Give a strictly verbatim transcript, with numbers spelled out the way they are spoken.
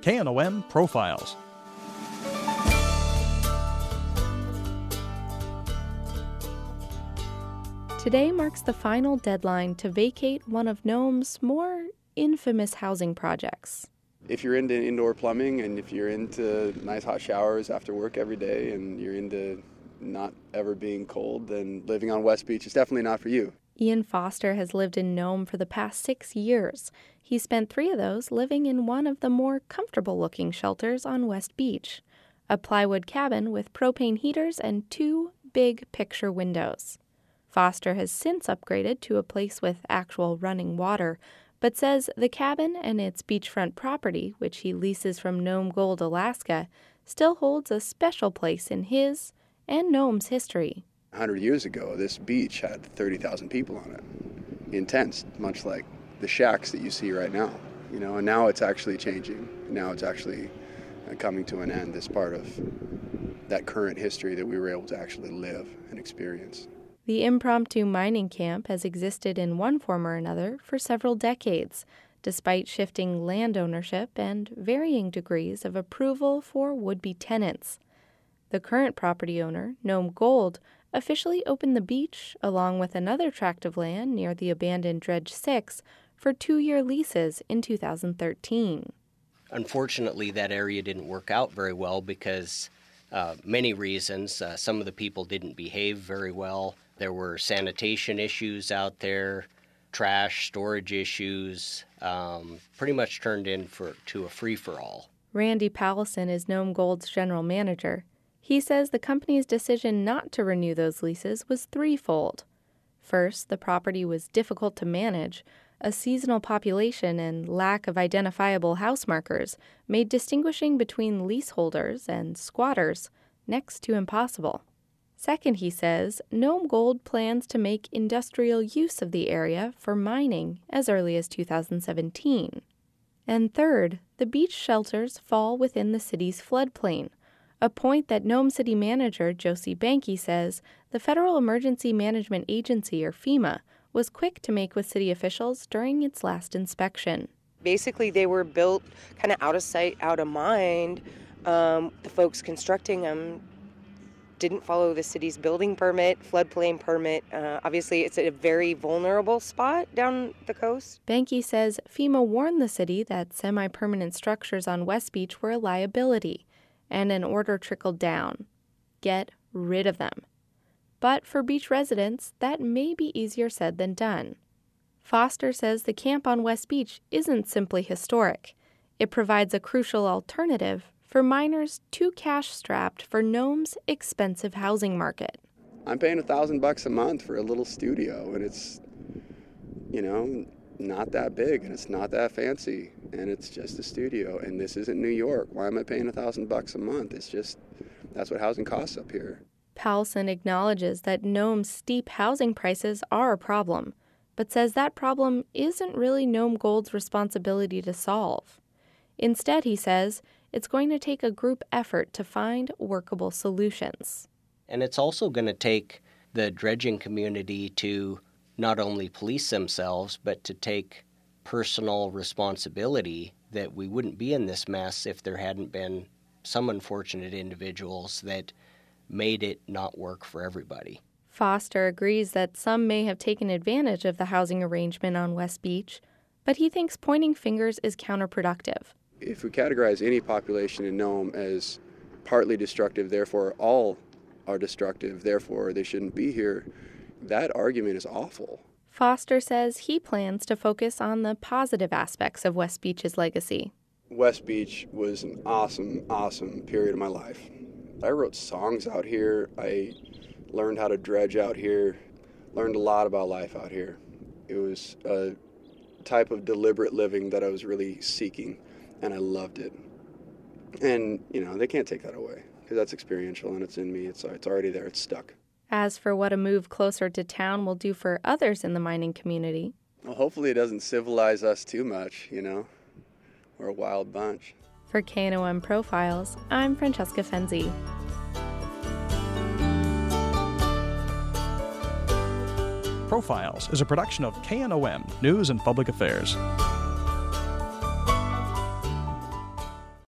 K N O M Profiles. Today marks the final deadline to vacate one of Nome's more infamous housing projects. If you're into indoor plumbing and if you're into nice hot showers after work every day and you're into not ever being cold, then living on West Beach is definitely not for you. Ian Foster has lived in Nome for the past six years. He spent three of those living in one of the more comfortable-looking shelters on West Beach, a plywood cabin with propane heaters and two big picture windows. Foster has since upgraded to a place with actual running water, but says the cabin and its beachfront property, which he leases from Nome Gold, Alaska, still holds a special place in his and Nome's history. A hundred years ago, this beach had thirty thousand people on it, in tents, much like the shacks that you see right now. You know, and now it's actually changing. Now it's actually coming to an end, this part of that current history that we were able to actually live and experience. The impromptu mining camp has existed in one form or another for several decades, despite shifting land ownership and varying degrees of approval for would-be tenants. The current property owner, Nome Gold, officially opened the beach, along with another tract of land near the abandoned Dredge six, for two-year leases in two thousand thirteen. Unfortunately, that area didn't work out very well because uh, many reasons. Uh, some of the people didn't behave very well. There were sanitation issues out there, trash, storage issues, um, pretty much turned in for, to a free-for-all. Randy Powelson is Nome Gold's general manager. He says the company's decision not to renew those leases was threefold. First, the property was difficult to manage. A seasonal population and lack of identifiable house markers made distinguishing between leaseholders and squatters next to impossible. Second, he says, Nome Gold plans to make industrial use of the area for mining as early as two thousand seventeen. And third, the beach shelters fall within the city's floodplain, a point that Nome City Manager Josie Banky says the Federal Emergency Management Agency, or FEMA, was quick to make with city officials during its last inspection. Basically, they were built kind of out of sight, out of mind. Um, the folks constructing them didn't follow the city's building permit, floodplain permit. Uh, obviously, it's a very vulnerable spot down the coast. Banky says FEMA warned the city that semi-permanent structures on West Beach were a liability, and an order trickled down. Get rid of them. But for beach residents, that may be easier said than done. Foster says the camp on West Beach isn't simply historic. It provides a crucial alternative for miners too cash-strapped for Nome's expensive housing market. I'm paying a thousand bucks a month for a little studio, and it's, you know, not that big, and it's not that fancy, and it's just a studio, and this isn't New York. Why am I paying a thousand bucks a month? It's just, that's what housing costs up here. Powelson acknowledges that Nome's steep housing prices are a problem, but says that problem isn't really Nome Gold's responsibility to solve. Instead, he says, it's going to take a group effort to find workable solutions. And it's also going to take the dredging community to not only police themselves, but to take personal responsibility that we wouldn't be in this mess if there hadn't been some unfortunate individuals that made it not work for everybody. Foster agrees that some may have taken advantage of the housing arrangement on West Beach, but he thinks pointing fingers is counterproductive. If we categorize any population in Nome as partly destructive, therefore all are destructive, therefore they shouldn't be here, that argument is awful. Foster says he plans to focus on the positive aspects of West Beach's legacy. West Beach was an awesome, awesome period of my life. I wrote songs out here. I learned how to dredge out here, learned a lot about life out here. It was a type of deliberate living that I was really seeking, and I loved it. And, you know, they can't take that away because that's experiential and it's in me. It's, it's already there. It's stuck. As for what a move closer to town will do for others in the mining community, well, hopefully it doesn't civilize us too much, you know. We're a wild bunch. For K N O M Profiles, I'm Francesca Fenzi. Profiles is a production of K N O M News and Public Affairs.